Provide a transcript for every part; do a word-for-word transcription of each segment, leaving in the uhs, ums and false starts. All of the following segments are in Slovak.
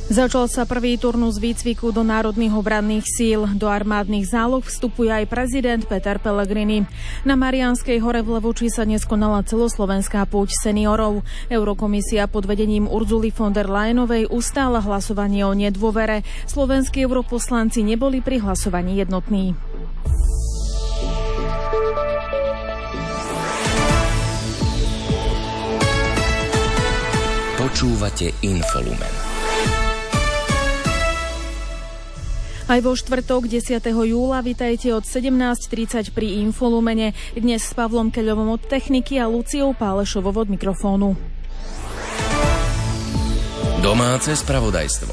Začal sa prvý turnus výcviku do národných obranných síl. Do armádnych záloh vstupuje aj prezident Peter Pellegrini. Na Mariánskej hore v Levoči sa dnes konala celoslovenská púť seniorov. Eurokomisia pod vedením Ursuly von der Leyenovej ustála hlasovanie o nedôvere. Slovenskí europoslanci neboli pri hlasovaní jednotní. Počúvate Infolumen. Aj vo štvrtok desiateho júla vitajte od sedemnásť tridsať pri Infolumene. Dnes s Pavlom Keľovom od techniky a Luciou Pálešovou od mikrofónu. Domáce spravodajstvo.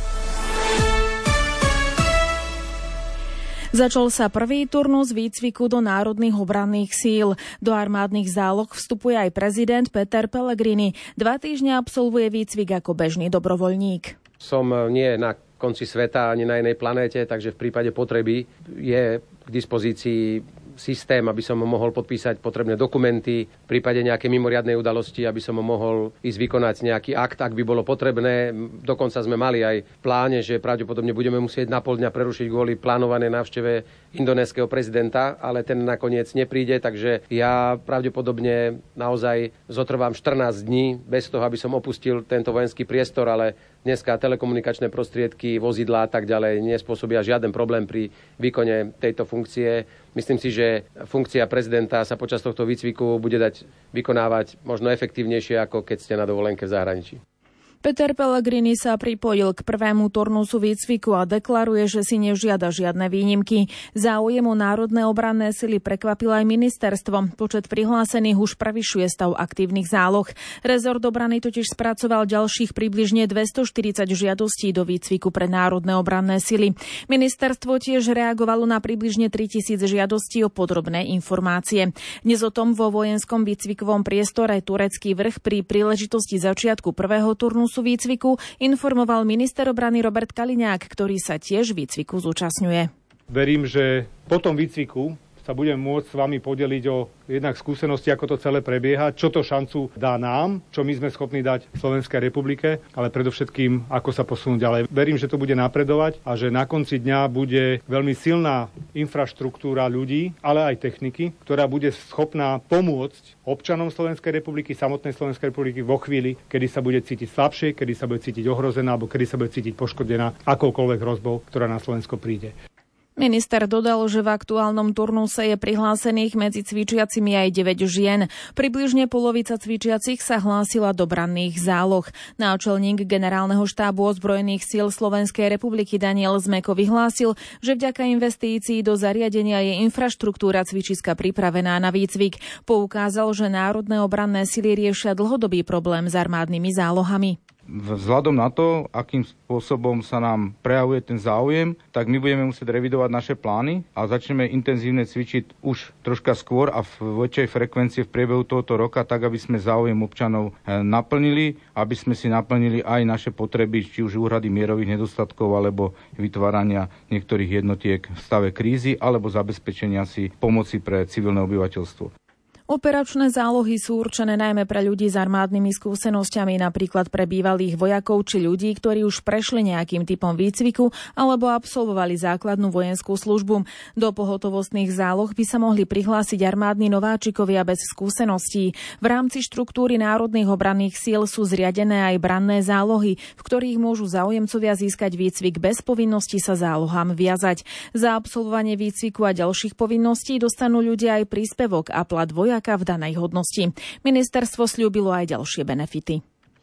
Začal sa prvý turnus výcviku do národných obranných síl. Do armádnych záloh vstupuje aj prezident Peter Pellegrini. Dva týždne absolvuje výcvik ako bežný dobrovoľník. Som nie na konci sveta ani na inej planéte, takže v prípade potreby je k dispozícii systém, aby som mohol podpísať potrebné dokumenty, v prípade nejakej mimoriadnej udalosti, aby som mohol ísť vykonať nejaký akt, ak by bolo potrebné. Dokonca sme mali aj v pláne, že pravdepodobne budeme musieť na pol dňa prerušiť kvôli plánovanej návšteve indonéskeho prezidenta, ale ten nakoniec nepríde, takže ja pravdepodobne naozaj zotrvám štrnásť dní bez toho, aby som opustil tento vojenský priestor, ale dneska telekomunikačné prostriedky, vozidlá a tak ďalej nespôsobia žiaden problém pri výkone tejto funkcie. Myslím si, že funkcia prezidenta sa počas tohto výcviku bude dať vykonávať možno efektívnejšie, ako keď ste na dovolenke v zahraničí. Peter Pellegrini sa pripojil k prvému turnusu výcviku a deklaruje, že si nežiada žiadne výnimky. Záujem o národné obranné sily prekvapil aj ministerstvo. Počet prihlásených už prevyšuje stav aktívnych záloh. Rezort obrany totiž spracoval ďalších približne dvestoštyridsať žiadostí do výcviku pre národné obranné sily. Ministerstvo tiež reagovalo na približne tritisíc žiadostí o podrobné informácie. Dnes o tom vo vojenskom výcvikovom priestore Turecký vrch pri príležitosti začiatku prvého turnusu výcviku informoval minister obrany Robert Kaliňák, ktorý sa tiež výcviku zúčastňuje. Verím, že po tom výcviku sa budem môcť s vami podeliť o jednak skúsenosti, ako to celé prebieha, čo to šancu dá nám, čo my sme schopní dať Slovenskej republike, ale predovšetkým, ako sa posunúť ďalej. Verím, že to bude napredovať a že na konci dňa bude veľmi silná infraštruktúra ľudí, ale aj techniky, ktorá bude schopná pomôcť občanom Slovenskej republiky, samotnej Slovenskej republiky vo chvíli, kedy sa bude cítiť slabšie, kedy sa bude cítiť ohrozená alebo kedy sa bude cítiť poškodená akoukoľvek hrozbou, ktorá na Slovensko príde. Minister dodal, že v aktuálnom turnuse je prihlásených medzi cvičiacimi aj deväť žien. Približne polovica cvičiacich sa hlásila do branných záloh. Náčelník generálneho štábu ozbrojených síl Slovenskej republiky Daniel Zmeko vyhlásil, že vďaka investícií do zariadenia je infraštruktúra cvičiska pripravená na výcvik. Poukázal, že národné obranné sily riešia dlhodobý problém s armádnymi zálohami. Vzhľadom na to, akým spôsobom sa nám prejavuje ten záujem, tak my budeme musieť revidovať naše plány a začneme intenzívne cvičiť už troška skôr a v väčšej frekvencii v priebehu tohoto roka, tak aby sme záujem občanov naplnili, aby sme si naplnili aj naše potreby, či už úhrady mierových nedostatkov alebo vytvárania niektorých jednotiek v stave krízy alebo zabezpečenia si pomoci pre civilné obyvateľstvo. Operačné zálohy sú určené najmä pre ľudí s armádnymi skúsenosťami, napríklad pre bývalých vojakov či ľudí, ktorí už prešli nejakým typom výcviku alebo absolvovali základnú vojenskú službu. Do pohotovostných záloh by sa mohli prihlásiť armádni nováčikovia bez skúseností. V rámci štruktúry národných obranných síl sú zriadené aj branné zálohy, v ktorých môžu záujemcovia získať výcvik bez povinnosti sa zálohám viazať. Za absolvovanie výcviku a ďalších povinností dostanú ľudia aj príspevok a plat vojaka v danej hodnosti. Ministerstvo sľúbilo aj ďalšie benefity.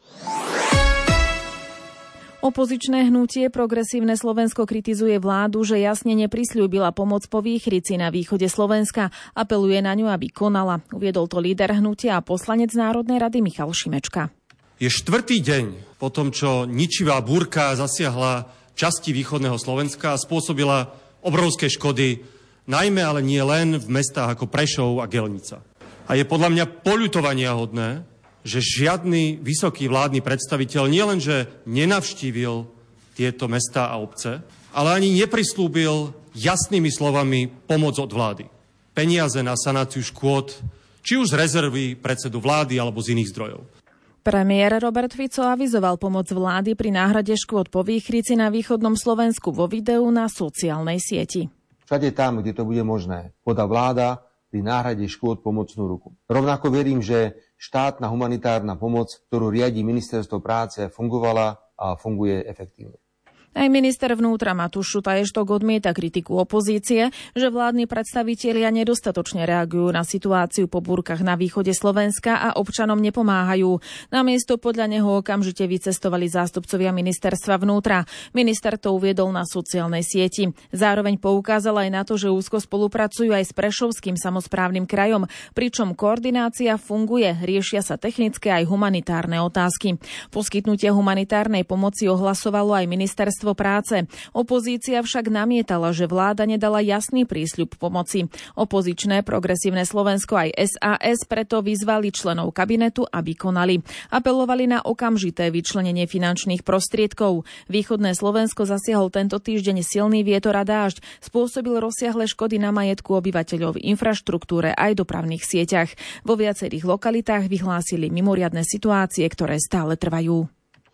Opozičné hnutie Progresívne Slovensko kritizuje vládu, že jasne neprisľúbila pomoc po výchrici na východe Slovenska. Apeluje na ňu, aby konala. Uviedol to líder hnutia a poslanec Národnej rady Michal Šimečka. Je štvrtý deň po tom, čo ničivá búrka zasiahla časti východného Slovenska a spôsobila obrovské škody, najmä ale nie len v mestách ako Prešov a Gelnica. A je podľa mňa poľutovaniahodné, že žiadny vysoký vládny predstaviteľ nielenže nenavštívil tieto mestá a obce, ale ani neprislúbil jasnými slovami pomoc od vlády. Peniaze na sanáciu škôd, či už z rezervy predsedu vlády alebo z iných zdrojov. Premiér Robert Fico avizoval pomoc vlády pri náhrade škôd po výchrici na východnom Slovensku vo videu na sociálnej sieti. Všade tam, kde to bude možné, podá vláda pri náhrade škôd pomocnú ruku. Rovnako verím, že štátna humanitárna pomoc, ktorú riadi Ministerstvo práce, fungovala a funguje efektívne. Aj minister vnútra Matúš Šutaj-Eštok odmieta kritiku opozície, že vládni predstavitelia nedostatočne reagujú na situáciu po búrkach na východe Slovenska a občanom nepomáhajú. Namiesto podľa neho okamžite vycestovali zástupcovia ministerstva vnútra. Minister to uviedol na sociálnej sieti. Zároveň poukázal aj na to, že úzko spolupracujú aj s Prešovským samosprávnym krajom, pričom koordinácia funguje, riešia sa technické aj humanitárne otázky. Poskytnutie humanitárnej pomoci ohlasovalo aj ministerstvo práce. Opozícia však namietala, že vláda nedala jasný prísľub pomoci. Opozičné Progresívne Slovensko aj es a es preto vyzvali členov kabinetu, aby konali. Apelovali na okamžité vyčlenenie finančných prostriedkov. Východné Slovensko zasiahol tento týždeň silný vietor a dážď, spôsobil rozsiahle škody na majetku obyvateľov, infraštruktúre aj dopravných sieťach. Vo viacerých lokalitách vyhlásili mimoriadne situácie, ktoré stále trvajú.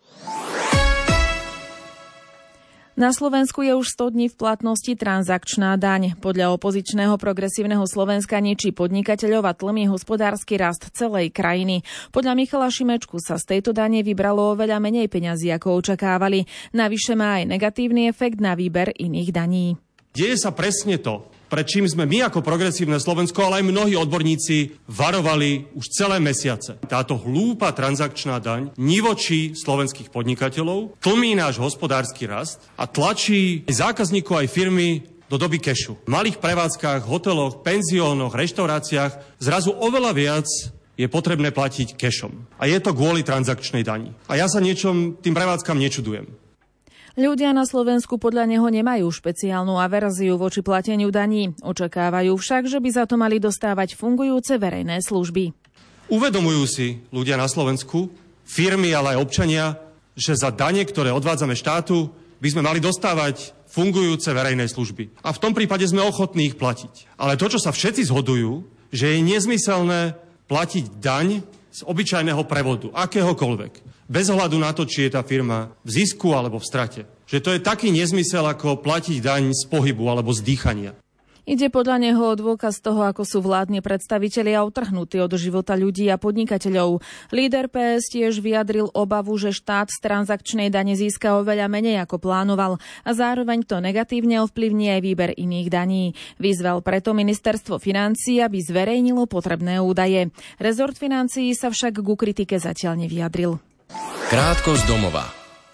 Na Slovensku je už sto dní v platnosti transakčná daň. Podľa opozičného Progresívneho Slovenska ničí podnikateľov a tlmí hospodársky rast celej krajiny. Podľa Michala Šimečku sa z tejto dane vybralo oveľa menej peňazí, ako očakávali. Navyše má aj negatívny efekt na výber iných daní. Deje sa presne to, pred čím sme my ako Progresívne Slovensko, ale aj mnohí odborníci varovali už celé mesiace. Táto hlúpa transakčná daň nivočí slovenských podnikateľov, tlmí náš hospodársky rast a tlačí zákazníkov aj firmy do doby kešu. V malých prevádzkach, hoteloch, penziónoch, reštauráciách zrazu oveľa viac je potrebné platiť kešom. A je to kvôli transakčnej dani. A ja sa niečom tým prevádzkam nečudujem. Ľudia na Slovensku podľa neho nemajú špeciálnu averziu voči plateniu daní. Očakávajú však, že by za to mali dostávať fungujúce verejné služby. Uvedomujú si ľudia na Slovensku, firmy, ale aj občania, že za dane, ktoré odvádzame štátu, by sme mali dostávať fungujúce verejné služby. A v tom prípade sme ochotní ich platiť. Ale to, čo sa všetci zhodujú, že je nezmyselné platiť daň z obyčajného prevodu, akéhokoľvek. Bez ohľadu na to, či je tá firma v zisku alebo v strate. Že to je taký nezmysel, ako platiť daň z pohybu alebo z dýchania. Ide podľa neho o dôkaz toho, ako sú vládni predstavitelia utrhnutí od života ľudí a podnikateľov. Líder pé es tiež vyjadril obavu, že štát z transakčnej dane získa oveľa menej ako plánoval a zároveň to negatívne ovplyvní aj výber iných daní. Vyzval preto ministerstvo financií, aby zverejnilo potrebné údaje. Rezort financií sa však ku kritike zatiaľ nevyjadril. Krátko z domova.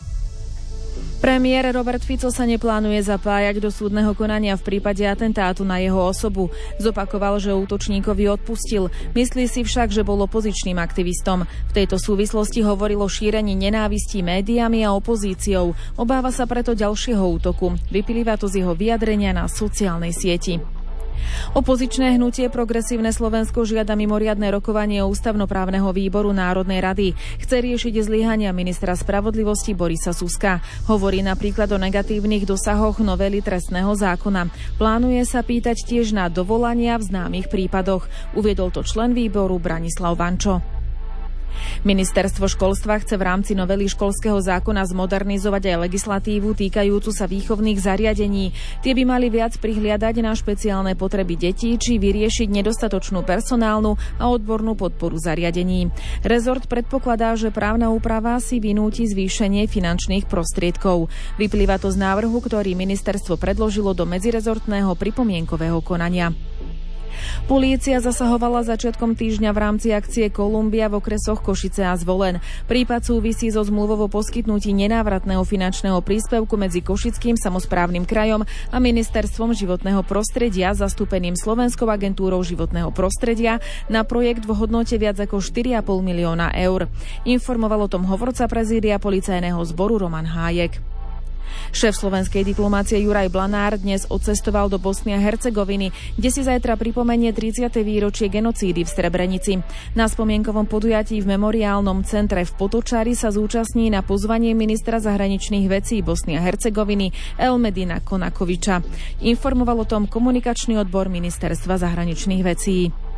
Premiér Robert Fico sa neplánuje zapájať do súdneho konania v prípade atentátu na jeho osobu. Zopakoval, že útočníkovi odpustil. Myslí si však, že bol opozičným aktivistom. V tejto súvislosti hovoril o šírení nenávistí médiami a opozíciou. Obáva sa preto ďalšieho útoku. Vyplýva to z jeho vyjadrenia na sociálnej sieti. Opozičné hnutie Progresívne Slovensko žiada mimoriadne rokovanie ústavnoprávneho výboru Národnej rady. Chce riešiť zlyhania ministra spravodlivosti Borisa Suska. Hovorí napríklad o negatívnych dosahoch novely trestného zákona. Plánuje sa pýtať tiež na dovolania v známych prípadoch. Uviedol to člen výboru Branislav Vančo. Ministerstvo školstva chce v rámci novely školského zákona zmodernizovať aj legislatívu týkajúcu sa výchovných zariadení. Tie by mali viac prihliadať na špeciálne potreby detí či vyriešiť nedostatočnú personálnu a odbornú podporu zariadení. Rezort predpokladá, že právna úprava si vynúti zvýšenie finančných prostriedkov. Vyplýva to z návrhu, ktorý ministerstvo predložilo do medzirezortného pripomienkového konania. Polícia zasahovala začiatkom týždňa v rámci akcie Kolumbia v okresoch Košice a Zvolen. Prípad súvisí so zmluvou o poskytnutí nenávratného finančného príspevku medzi Košickým samosprávnym krajom a Ministerstvom životného prostredia zastúpeným Slovenskou agentúrou životného prostredia na projekt v hodnote viac ako štyri a pol milióna eur. Informoval o tom hovorca prezídia policajného zboru Roman Hájek. Šéf slovenskej diplomácie Juraj Blanár dnes odcestoval do Bosny a Hercegoviny, kde si zajtra pripomenie tridsiate výročie genocídy v Srebrenici. Na spomienkovom podujatí v memoriálnom centre v Potočari sa zúčastní na pozvanie ministra zahraničných vecí Bosny a Hercegoviny Elmedina Konakoviča. Informoval o tom komunikačný odbor ministerstva zahraničných vecí.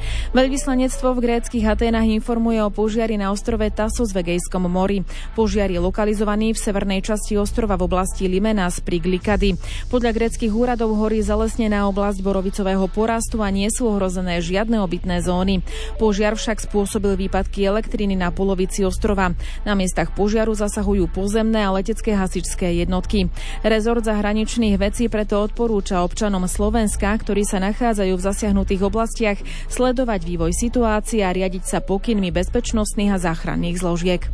Veľvyslanectvo v gréckych Aténach informuje o požiari na ostrove Tasos v Egejskom mori. Požiar je lokalizovaný v severnej časti ostrova v oblasti Limenas pri Glikady. Podľa gréckych úradov horí zalesnená oblasť borovicového porastu a nie sú ohrozené žiadne obytné zóny. Požiar však spôsobil výpadky elektriny na polovici ostrova. Na miestach požiaru zasahujú pozemné a letecké hasičské jednotky. Rezort zahraničných vecí preto odporúča občanom Slovenska, ktorí sa nachádzajú v zasiahnutých oblastiach, sledovať vývoj situácie a riadiť sa pokynmi bezpečnostných a záchranných zložiek.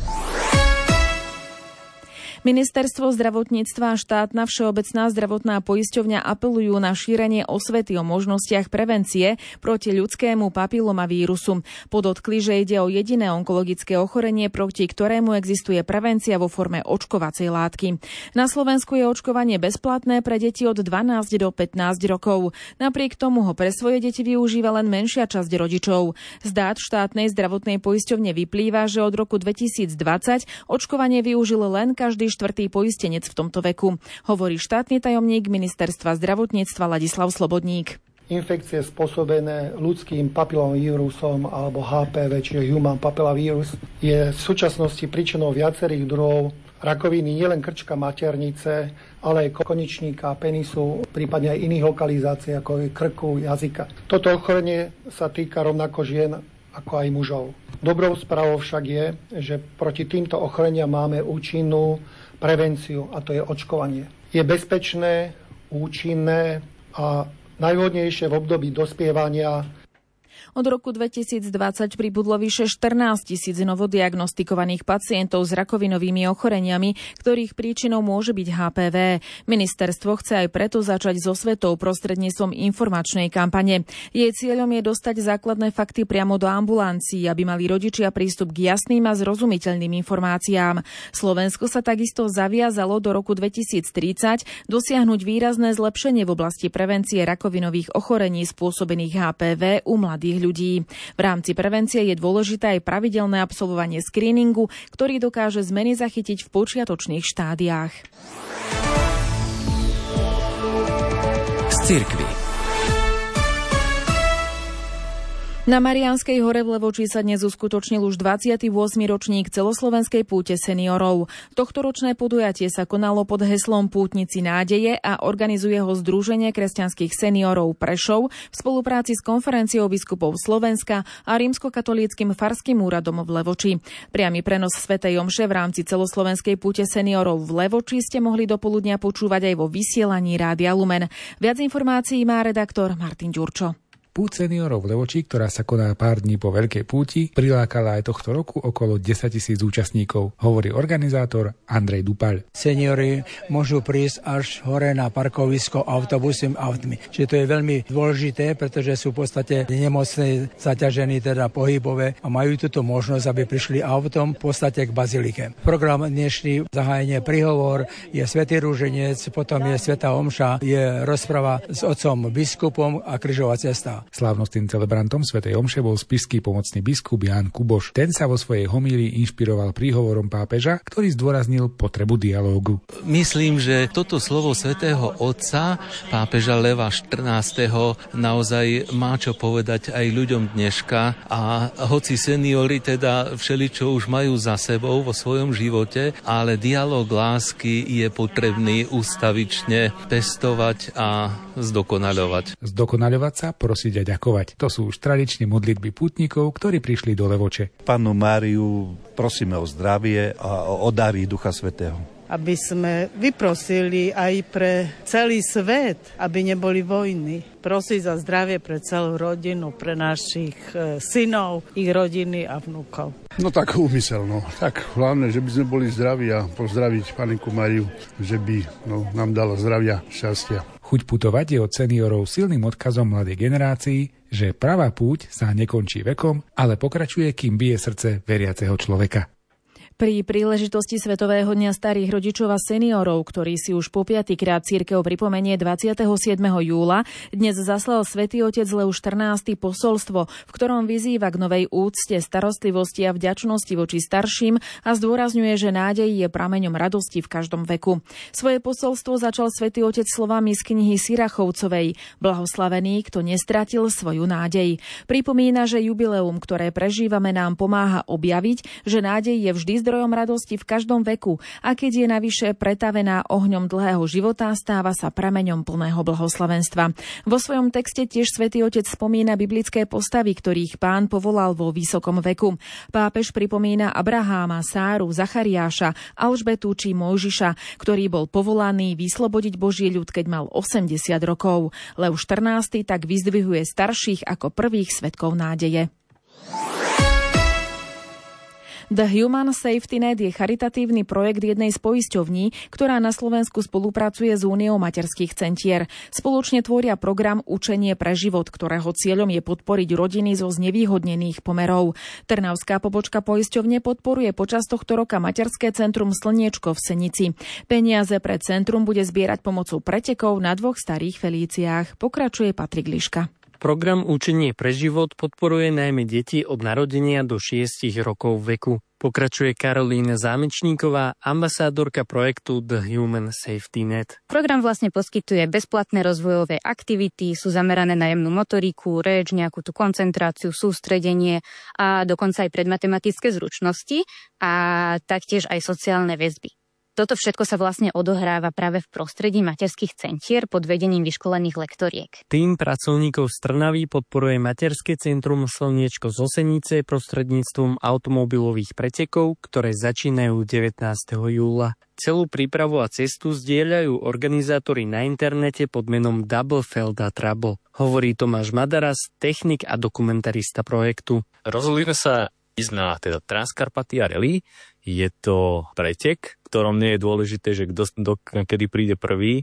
Ministerstvo zdravotníctva a štátna všeobecná zdravotná poisťovňa apelujú na šírenie osvety o možnostiach prevencie proti ľudskému papilomavírusu. Podotkli, že ide o jediné onkologické ochorenie, proti ktorému existuje prevencia vo forme očkovacej látky. Na Slovensku je očkovanie bezplatné pre deti od dvanásť do pätnásť rokov. Napriek tomu ho pre svoje deti využíva len menšia časť rodičov. Z dát štátnej zdravotnej poisťovne vyplýva, že od roku dvetisícdvadsať očkovanie využil len každý štvrtý poistenec v tomto veku, hovorí štátny tajomník Ministerstva zdravotníctva Ladislav Slobodník. Infekcie spôsobené ľudským papilomavírusom alebo há pé vé, čiže Human Papillomavirus, je v súčasnosti príčinou viacerých druhov rakoviny nielen krčka maternice, ale aj koničníka, penisu, prípadne aj iných lokalizácií, ako je krku, jazyka. Toto ochorenie sa týka rovnako žien ako aj mužov. Dobrou správou však je, že proti týmto ochoreniam máme účinnú prevenciu, a to je očkovanie. Je bezpečné, účinné a najvhodnejšie v období dospievania. Od roku dvetisícdvadsať pribudlo vyše štrnásť tisíc novodiagnostikovaných pacientov s rakovinovými ochoreniami, ktorých príčinou môže byť há pé vé. Ministerstvo chce aj preto začať so osvetou prostredníctvom informačnej kampane. Jej cieľom je dostať základné fakty priamo do ambulancií, aby mali rodičia prístup k jasným a zrozumiteľným informáciám. Slovensko sa takisto zaviazalo do roku dvetisíctridsať dosiahnuť výrazné zlepšenie v oblasti prevencie rakovinových ochorení spôsobených há pé vé u mladých ľudí. V rámci prevencie je dôležité aj pravidelné absolvovanie skríningu, ktorý dokáže zmeny zachytiť v počiatočných štádiách. Z cirkvi. Na Mariánskej hore v Levoči sa dnes uskutočnil už dvadsiaty ôsmy ročník celoslovenskej púte seniorov. Tohtoročné podujatie sa konalo pod heslom Pútnici nádeje a organizuje ho Združenie kresťanských seniorov Prešov v spolupráci s Konferenciou biskupov Slovenska a Rímskokatolíckym farským úradom v Levoči. Priamy prenos svätej omše v rámci celoslovenskej púte seniorov v Levoči ste mohli do poludnia počúvať aj vo vysielaní Rádia Lumen. Viac informácií má redaktor Martin Ďurčo. Púť seniorov v Levoči, ktorá sa koná pár dní po Veľkej púti, prilákala aj tohto roku okolo desaťtisíc účastníkov, hovorí organizátor Andrej Dupal. Seniori môžu prísť až hore na parkovisko autobusmi autmi. Čiže to je veľmi dôležité, pretože sú v podstate nemocní, zaťažení teda pohybové a majú túto možnosť, aby prišli autom v podstate k bazilike. Program dnešný, zahájenie príhovor, je svätý rúženec, potom je svätá omša, je rozprava s otcom biskupom a križová cesta. Slávnostným celebrantom svätej omše bol spišský pomocný biskup Ján Kuboš. Ten sa vo svojej homílii inšpiroval príhovorom pápeža, ktorý zdôraznil potrebu dialógu. Myslím, že toto slovo svätého otca pápeža Leva štrnásteho naozaj má čo povedať aj ľuďom dneška a hoci seniori teda všeličo už majú za sebou vo svojom živote, ale dialóg lásky je potrebný ustavične pestovať a zdokonaľovať. Zdokonaľovať sa, prosiť a ďakovať. To sú už tradičné modlitby pútnikov, ktorí prišli do Levoče. Pannu Máriu prosíme o zdravie a o dary Ducha Svätého. Aby sme vyprosili aj pre celý svet, aby neboli vojny. Prosiť za zdravie pre celú rodinu, pre našich e, synov, ich rodiny a vnúkov. No tak úmyselno. Tak hlavne, že by sme boli zdraví a pozdraviť Panenku Máriu, že by no, nám dala zdravia, šťastia. Chuť putovať je od seniorov silným odkazom mladej generácii, že pravá púť sa nekončí vekom, ale pokračuje, kým bije srdce veriaceho človeka. Pri príležitosti Svetového dňa starých rodičov a seniorov, ktorý si už po piatykrát cirkev pripomenie dvadsiateho siedmeho júla, dnes zaslal Svätý Otec Lev štrnásty posolstvo, v ktorom vyzýva k novej úcte, starostlivosti a vďačnosti voči starším a zdôrazňuje, že nádej je prameňom radosti v každom veku. Svoje posolstvo začal Svätý Otec slovami z knihy Sirachovcovej: Blahoslavený, kto nestratil svoju nádej. Pripomína, že jubileum, ktoré prežívame, nám pomáha objaviť, že nádej je vždy zdrojom radosti v každom veku a keď je navyše pretavená ohňom dlhého života, stáva sa prameňom plného blahoslavenstva. Vo svojom texte tiež Svätý Otec spomína biblické postavy, ktorých Pán povolal vo vysokom veku. Pápež pripomína Abraháma, Sáru, Zachariáša, Alžbetu či Mojžiša, ktorý bol povolaný vyslobodiť Boží ľud, keď mal osemdesiat rokov. Lev štrnásty tak vyzdvihuje starších ako prvých svedkov nádeje. The Human Safety Net je charitatívny projekt jednej z poisťovní, ktorá na Slovensku spolupracuje s Úniou materských centier. Spoločne tvoria program Učenie pre život, ktorého cieľom je podporiť rodiny zo znevýhodnených pomerov. Trnavská pobočka poisťovne podporuje počas tohto roka materské centrum Slniečko v Senici. Peniaze pre centrum bude zbierať pomocou pretekov na dvoch starých Felíciách. Pokračuje Patrik Liška. Program Učenie pre život podporuje najmä deti od narodenia do šiestich rokov veku. Pokračuje Karolína Zámečníková, ambasádorka projektu The Human Safety Net. Program vlastne poskytuje bezplatné rozvojové aktivity, sú zamerané na jemnú motoriku, reč, nejakú tú koncentráciu, sústredenie a dokonca aj predmatematické zručnosti a taktiež aj sociálne väzby. Toto všetko sa vlastne odohráva práve v prostredí materských centier pod vedením vyškolených lektoriek. Tým pracovníkov z Trnavy podporuje materské centrum Slniečko zo Senice prostredníctvom automobilových pretekov, ktoré začínajú devätnásteho júla. Celú prípravu a cestu zdieľajú organizátori na internete pod menom Double Felda Trouble. Hovorí Tomáš Madaras, technik a dokumentarista projektu. Rozhodli sme sa ísť na teda Transkarpatia Rally. Je to pretek, v ktorom nie je dôležité, že kto do, kedy príde prvý,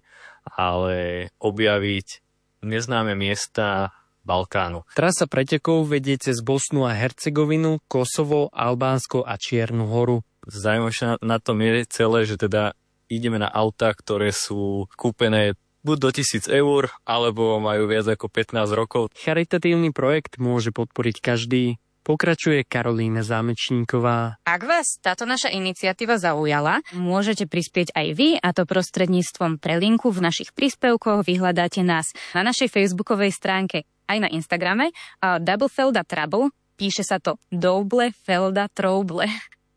ale objaviť neznáme miesta Balkánu. Trasa pretekov vedie cez Bosnu a Hercegovinu, Kosovo, Albánsko a Čiernu Horu. Zaujímavé na tom je celé, že teda ideme na autá, ktoré sú kúpené buď do tisíc eur, alebo majú viac ako pätnásť rokov. Charitatívny projekt môže podporiť každý. Pokračuje Karolína Zámečníková. Ak vás táto naša iniciatíva zaujala, môžete prispieť aj vy, a to prostredníctvom prelinku v našich príspevkoch. Vyhľadáte nás na našej facebookovej stránke aj na Instagrame. Double Felda Trouble, píše sa to Double Felda Trouble.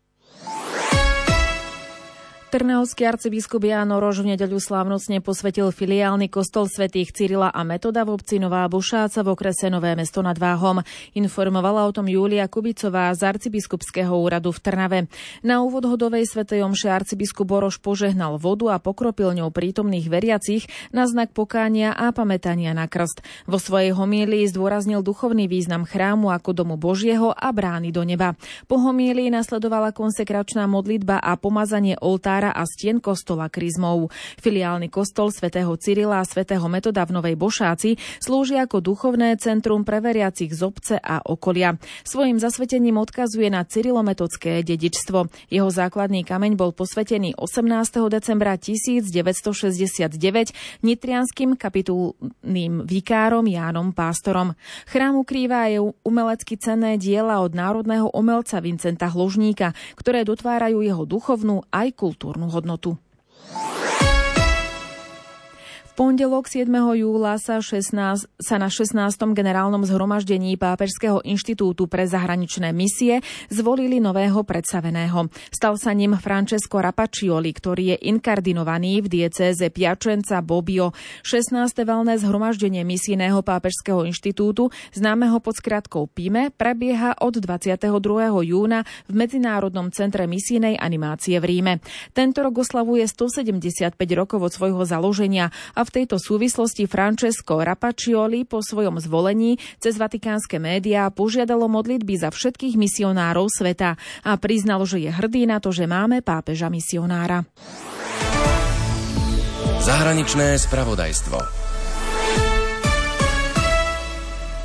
Trnavský arcibiskup Ján Orož v nedeľu slávnostne posvetil filiálny kostol svätých Cyrila a Metoda v obci Nová Bošáca v okrese Nové Mesto nad Váhom. Informovala o tom Júlia Kubicová z arcibiskupského úradu v Trnave. Na úvod hodovej svätej omše arcibiskup Orož požehnal vodu a pokropil ňou prítomných veriacich na znak pokánia a pamätania na krst. Vo svojej homílii zdôraznil duchovný význam chrámu ako domu Božieho a brány do neba. Po homílii nasledovala konsekračná modlitba a pomazanie oltára a stien kostola kryzmou. Filiálny kostol svätého Cyrila a svätého Metoda v Novej Bošáci slúži ako duchovné centrum pre veriacich z obce a okolia. Svojím zasvetením odkazuje na cyrilometodské dedičstvo. Jeho základný kameň bol posvetený osemnásteho decembra tisícdeväťstošesťdesiatdeväť nitrianskym kapitulným vikárom Jánom Pástorom. Chrám ukrýva aj umelecky cenné diela od národného umelca Vincenta Hložníka, ktoré dotvárajú jeho duchovnú aj kultúrnu hodnotu. V pondelok siedmeho júla sa, šestnásť, sa na šestnástom generálnom zhromaždení Pápežského inštitútu pre zahraničné misie zvolili nového predstaveného. Stal sa ním Francesco Rapaccioli, ktorý je inkardinovaný v diecéze Piacenza Bobbio. šestnáste valné zhromaždenie misijného Pápežského inštitútu, známeho pod skratkou PIME, prebieha od dvadsiateho druhého júna v Medzinárodnom centre misijnej animácie v Ríme. Tento rok oslavuje stosedemdesiatpäť rokov od svojho založenia a v tejto súvislosti Francesco Rapaccioli po svojom zvolení cez vatikánske médiá požiadalo modlitby za všetkých misionárov sveta a priznal, že je hrdý na to, že máme pápeža misionára. Zahraničné spravodajstvo.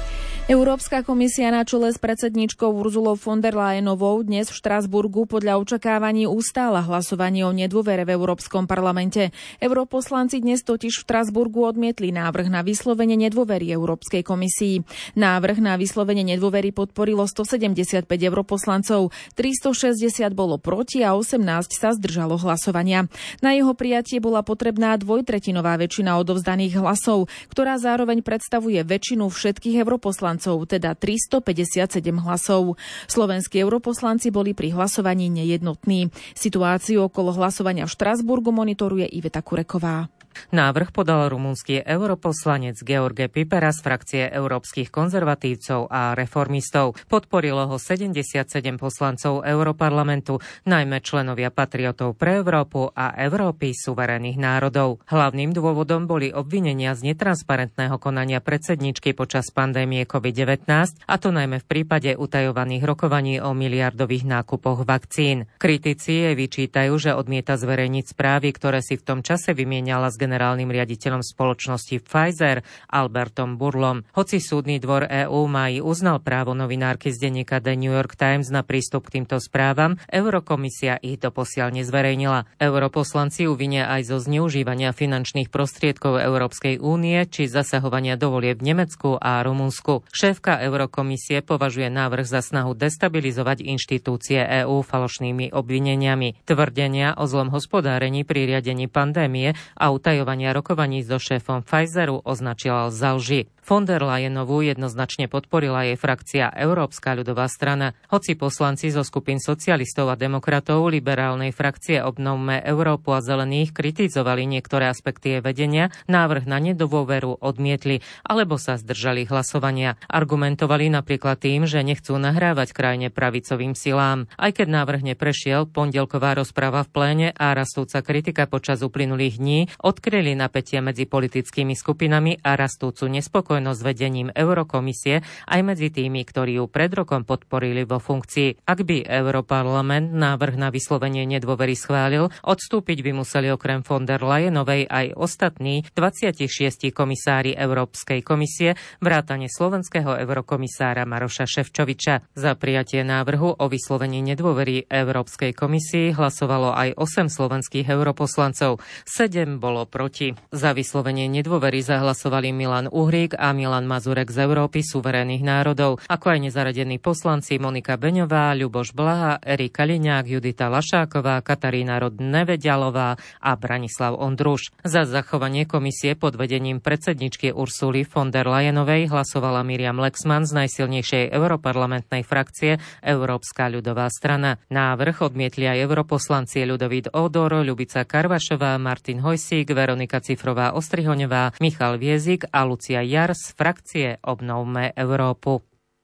Európska komisia na čele s predsedníčkou Urzulou von der Leyenovou dnes v Štrasburgu podľa očakávaní ustála hlasovanie o nedôvere v Európskom parlamente. Europoslanci dnes totiž v Štrasburgu odmietli návrh na vyslovenie nedôvery Európskej komisii. Návrh na vyslovenie nedôvery podporilo stosedemdesiatpäť europoslancov, tristošesťdesiat bolo proti a osemnásť sa zdržalo hlasovania. Na jeho prijatie bola potrebná dvojtretinová väčšina odovzdaných hlasov, ktorá zároveň predstavuje väčšinu všetkých europoslancov, teda tristopäťdesiatsedem hlasov. Slovenskí europoslanci boli pri hlasovaní nejednotní. Situáciu okolo hlasovania v Štrasburgu monitoruje Iveta Kureková. Návrh podal rumunský europoslanec George Pipera z frakcie európskych konzervatívcov a reformistov. Podporilo ho sedemdesiatsedem poslancov Europarlamentu, najmä členovia Patriotov pre Európu a Európy suverénnych národov. Hlavným dôvodom boli obvinenia z netransparentného konania predsedničky počas pandémie covid devätnásť, a to najmä v prípade utajovaných rokovaní o miliardových nákupoch vakcín. Kritici jej vyčítajú, že odmieta zverejniť správy, ktoré si v tom čase vymieniala s generálnym riaditeľom spoločnosti Pfizer Albertom Burlom. Hoci súdny dvor EÚ má i uznal právo novinárky z denníka The New York Times na prístup k týmto správam, Eurokomisia ich doposiaľ nezverejnila. Europoslanci uvinia aj zo zneužívania finančných prostriedkov Európskej únie či zasahovania do volieb v Nemecku a Rumunsku. Šéfka Eurokomisie považuje návrh za snahu destabilizovať inštitúcie EÚ falošnými obvineniami. Tvrdenia o zlom hospodárení pri riadení pandémie a utajovania rokovaní so šéfom Pfizeru označila za lži. Von der Leyenovú jednoznačne podporila jej frakcia Európska ľudová strana. Hoci poslanci zo skupín socialistov a demokratov, liberálnej frakcie Obnovme Európu a zelených kritizovali niektoré aspekty jej vedenia, návrh na nedôveru odmietli alebo sa zdržali hlasovania. Argumentovali napríklad tým, že nechcú nahrávať krajne pravicovým silám. Aj keď návrh neprešiel, pondelková rozprava v pléne a rastúca kritika počas uplynulých dní odkryli napätie medzi politickými skupinami a rastúcu nespokojnosť s vedením Eurokomisie aj medzi tými, ktorí ju pred rokom podporili vo funkcii. Ak by Europarlament návrh na vyslovenie nedôvery schválil, odstúpiť by museli okrem von der Leyenovej aj ostatní dvadsaťšesť komisári Európskej komisie, vrátane slovenského eurokomisára Maroša Šefčoviča. Za prijatie návrhu o vyslovení nedôvery Európskej komisii hlasovalo aj osem slovenských europoslancov, sedem bolo proti. Za vyslovenie nedôvery zahlasovali Milan Uhrík a Milan Mazurek z Európy suverénnych národov, ako aj nezaradení poslanci Monika Beňová, Ľuboš Blaha, Erik Kaliňák, Judita Lašáková, Katarína Rod-Nevedialová a Branislav Ondruš. Za zachovanie komisie pod vedením predsedničky Ursuly von der Leyenovej hlasovala Miriam Lexman z najsilnejšej europarlamentnej frakcie Európska ľudová strana. Návrh odmietli aj europoslanci Ľudovít Ódor, Ľubica Karvašová, Martin Hojsík, Veronika Cifrová Ostrihoňová, Michal Viezik a Lucia Jar z frakcie Obnovme Európu.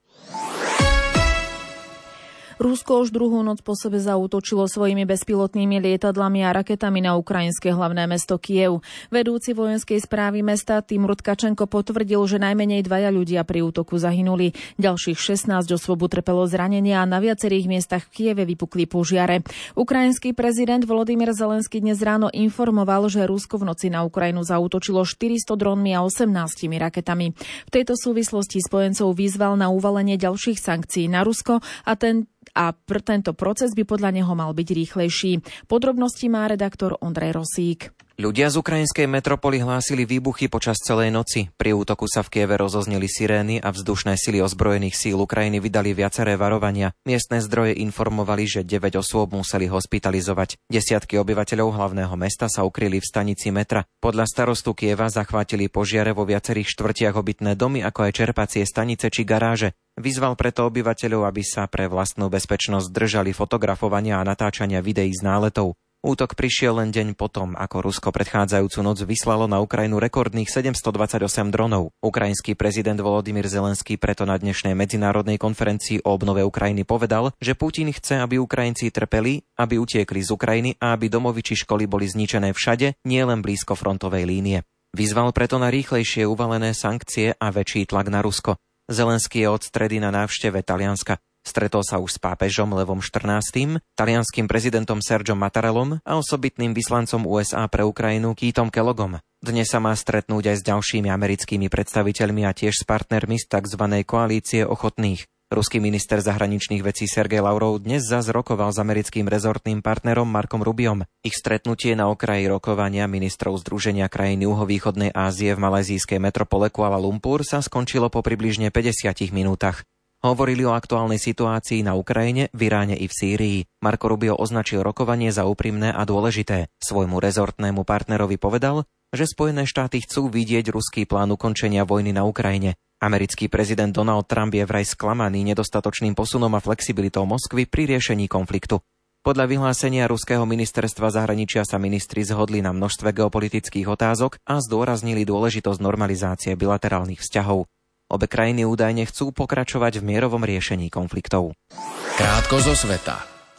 Rusko už druhú noc po sebe zaútočilo svojimi bezpilotnými lietadlami a raketami na ukrajinské hlavné mesto Kyjev. Vedúci vojenskej správy mesta Timur Tkačenko potvrdil, že najmenej dvaja ľudia pri útoku zahynuli. Ďalších šestnásť osôb utrpelo zranenia a na viacerých miestach v Kyjeve vypukli požiare. Ukrajinský prezident Volodymyr Zelenský dnes ráno informoval, že Rusko v noci na Ukrajinu zaútočilo štyristo dronmi a osemnástimi raketami. V tejto súvislosti spojencov vyzval na uvalenie ďalších sankcií na Rusko a ten a pr- tento proces by podľa neho mal byť rýchlejší. Podrobnosti má redaktor Ondrej Rosík. Ľudia z ukrajinskej metropoly hlásili výbuchy počas celej noci. Pri útoku sa v Kieve rozozneli sirény a vzdušné sily ozbrojených síl Ukrajiny vydali viaceré varovania. Miestne zdroje informovali, že deväť osôb museli hospitalizovať. Desiatky obyvateľov hlavného mesta sa ukryli v stanici metra. Podľa starostu Kieva zachvátili požiare vo viacerých štvrtiach obytné domy, ako aj čerpacie stanice či garáže. Vyzval preto obyvateľov, aby sa pre vlastnú bezpečnosť držali fotografovania a natáčania videí z náletov. Útok prišiel len deň potom, ako Rusko predchádzajúcu noc vyslalo na Ukrajinu rekordných sedemstodvadsaťosem dronov. Ukrajinský prezident Volodymyr Zelenský preto na dnešnej medzinárodnej konferencii o obnove Ukrajiny povedal, že Putin chce, aby Ukrajinci trpeli, aby utiekli z Ukrajiny a aby domovy či školy boli zničené všade, nielen blízko frontovej línie. Vyzval preto na rýchlejšie uvalené sankcie a väčší tlak na Rusko. Zelenský je od stredy na návšteve Talianska. Stretol sa už s pápežom Levom štrnástym, talianskym prezidentom Sergiom Mattarellom a osobitným vyslancom ú es á pre Ukrajinu Keithom Kellogom. Dnes sa má stretnúť aj s ďalšími americkými predstaviteľmi a tiež s partnermi z tzv. Koalície ochotných. Ruský minister zahraničných vecí Sergej Lavrov dnes zas rokoval s americkým rezortným partnerom Markom Rubiom. Ich stretnutie na okraji rokovania ministrov Združenia krajín juhovýchodnej Ázie v malajzijskej metropole Kuala Lumpur sa skončilo po približne päťdesiatich minútach. Hovorili o aktuálnej situácii na Ukrajine, v Iráne i v Sýrii. Marco Rubio označil rokovanie za úprimné a dôležité. Svojmu rezortnému partnerovi povedal, že Spojené štáty chcú vidieť ruský plán ukončenia vojny na Ukrajine. Americký prezident Donald Trump je vraj sklamaný nedostatočným posunom a flexibilitou Moskvy pri riešení konfliktu. Podľa vyhlásenia ruského ministerstva zahraničia sa ministri zhodli na množstve geopolitických otázok a zdôraznili dôležitosť normalizácie bilaterálnych vzťahov. Obe krajiny údajne chcú pokračovať v mierovom riešení konfliktov. Krátko zo sveta.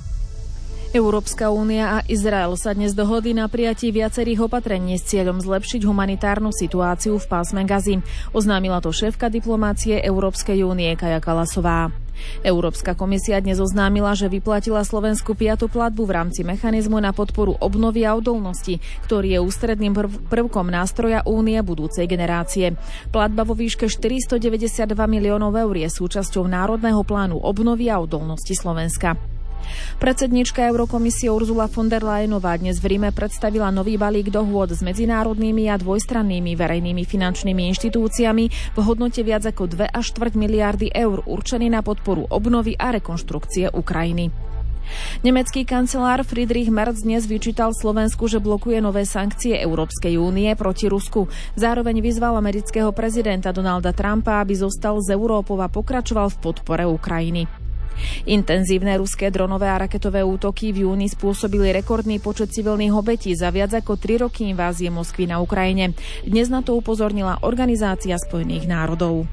Európska únia a Izrael sa dnes dohodli na prijatí viacerých opatrení s cieľom zlepšiť humanitárnu situáciu v pásme Gazy. Oznámila to šéfka diplomácie Európskej únie Kaja Kallasová. Európska komisia dnes oznámila, že vyplatila Slovensku piatu platbu v rámci mechanizmu na podporu obnovy a odolnosti, ktorý je ústredným prv- prvkom nástroja Únie budúcej generácie. Platba vo výške štyristodeväťdesiatdva miliónov eur je súčasťou Národného plánu obnovy a odolnosti Slovenska. Predsedníčka Eurokomisie Ursula von der Leyenová dnes v Ríme predstavila nový balík dohôd s medzinárodnými a dvojstrannými verejnými finančnými inštitúciami v hodnote viac ako dve a štvrť miliardy eur určený na podporu obnovy a rekonštrukcie Ukrajiny. Nemecký kancelár Friedrich Merz dnes vyčítal Slovensku, že blokuje nové sankcie Európskej únie proti Rusku. Zároveň vyzval amerického prezidenta Donalda Trumpa, aby zostal s Európou a pokračoval v podpore Ukrajiny. Intenzívne ruské dronové a raketové útoky v júni spôsobili rekordný počet civilných obetí za viac ako tri roky invázie Moskvy na Ukrajine. Dnes na to upozornila Organizácia spojených národov.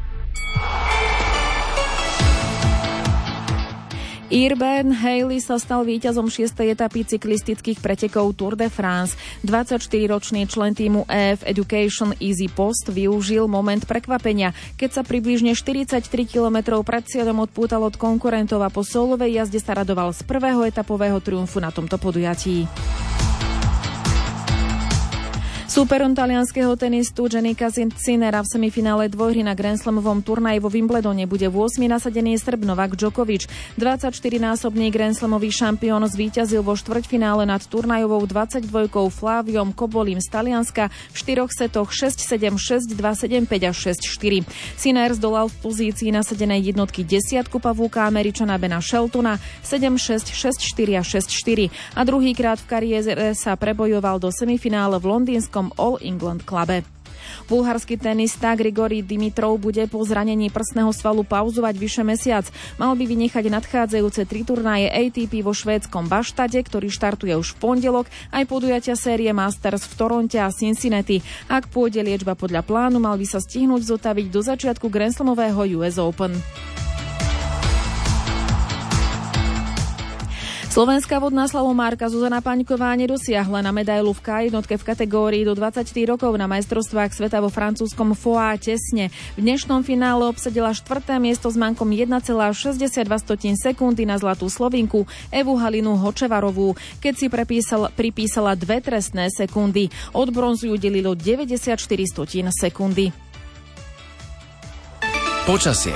Irben Haley sa stal víťazom šiestej etapy cyklistických pretekov Tour de France. dvadsaťštyriročný člen týmu é ef Education Easy Post využil moment prekvapenia, keď sa približne štyridsaťtri kilometrov pred cieľom odpútal od konkurentov a po solovej jazde sa radoval z prvého etapového triumfu na tomto podujatí. Súperom talianskeho tenistu Jannika Sinnera v semifinále dvojhry na Grand Slamovom turnaji vo Wimbledone bude ôsmy nasadený Srb Novak Djokovic. dvadsaťštyrinásobný Grand Slamový šampión zvíťazil vo štvrťfinále nad turnajovou dvadsaťdvojkou Fláviom Kobolim z Talianska v štyroch setoch šesť sedem, šesť dva, sedem päť a šesť štyri. Sinner zdolal v pozícii nasadenej jednotky desiatku pavúka Američana Bena Sheltona sedem šesť, šesť štyri a šesť štyri a druhýkrát v kariére sa prebojoval do semifinále v londýnskom All England klube. Bulharský tenista Grigori Dimitrov bude po zranení prsného svalu pauzovať vyše mesiac. Mal by vynechať nadchádzajúce tri turnaje á té pé vo švédskom Baštade, ktorý štartuje už v pondelok, aj podujatia série Masters v Toronte a Cincinnati. Ak pôjde liečba podľa plánu, mal by sa stihnúť zotaviť do začiatku Grand Slamového ú es Open. Slovenská vodná slalomárka Zuzana Paňková nedosiahla na medailu v ká jednotke v kategórii do dvadsaťtri rokov na majstrovstvách sveta vo francúzskom Foix tesne. V dnešnom finále obsadila štvrté miesto s mankom jeden celá šesťdesiatdva sekundy na zlatú Slovinku Evu Halinu Hočevarovú, keď si prepísala, pripísala dve trestné sekundy. Od bronzu ju delilo deväťdesiatštyri sekundy. Počasie.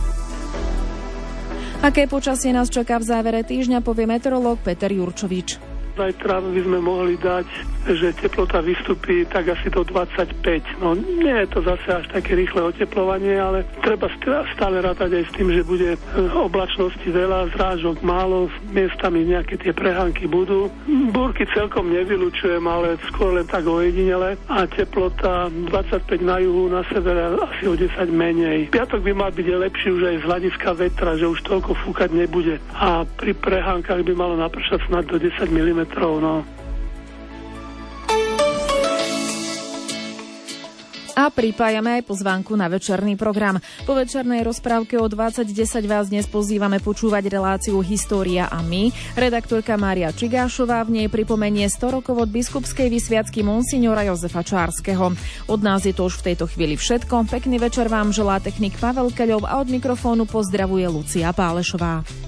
Aké počasie nás čaká v závere týždňa, povie meteorológ Peter Jurčovič. Zajtra by sme mohli dať, že teplota vystúpi tak asi do dvadsaťpäť. No nie je to zase až také rýchle oteplovanie, ale treba stále rátať aj s tým, že bude oblačnosti veľa, zrážok málo, miestami nejaké tie prehánky budú. Búrky celkom nevylučujem, ale skôr len tak ojedinele a teplota dvadsaťpäť na juhu, na severe asi o desať menej. Piatok by mal byť lepší už aj z hľadiska vetra, že už toľko fúkať nebude a pri prehánkach by malo napršať snad do desať milimetrov. No. A pripájame aj pozvánku na večerný program. Po večernej rozprávke o dvadsať desať vás dnes pozývame počúvať reláciu História a my. Redaktorka Mária Čigášová v nej pripomenie sto rokov od biskupskej vysviacky monsignora Jozefa Čárskeho. Od nás je to už v tejto chvíli všetko. Pekný večer vám želá technik Pavel Keľov a od mikrofónu pozdravuje Lucia Pálešová.